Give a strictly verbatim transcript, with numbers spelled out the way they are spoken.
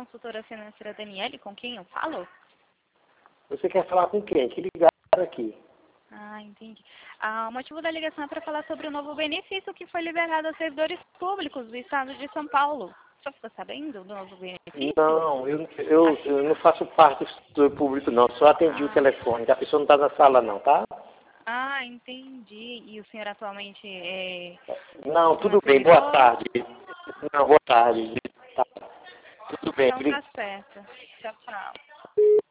consultora financeira Daniele, com quem eu falo? Você quer falar com quem? Que ligaram aqui? Ah, entendi. Ah, o motivo da ligação é para falar sobre o novo benefício que foi liberado aos servidores públicos do estado de São Paulo. O senhor ficou sabendo do novo benefício? Não, eu, eu, eu não faço parte do público, não. Só atendi Ah. o telefone. A pessoa não está na sala, não, tá? Ah, entendi. E o senhor atualmente é... Não, tudo bem. Boa tarde. Não, boa tarde. Tá. Tudo bem. Então tá certo. Tchau, tchau.